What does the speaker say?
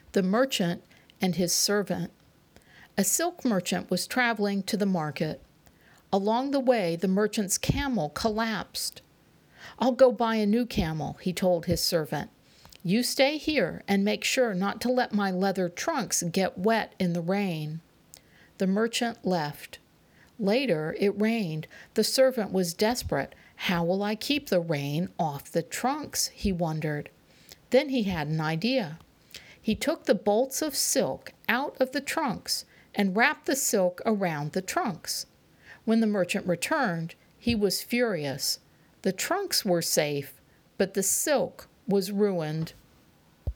The merchant and his servant. A silk merchant was traveling to the market. Along the way, the merchant's camel collapsed. "I'll go buy a new camel," he told his servant. "You stay here and make sure not to let my leather trunks get wet in the rain." The merchant left. Later, it rained. The servant was desperate. "How will I keep the rain off the trunks?" he wondered. Then he had an idea. He took the bolts of silk out of the trunks and wrapped the silk around the trunks. When the merchant returned, he was furious. The trunks were safe, but the silk was ruined.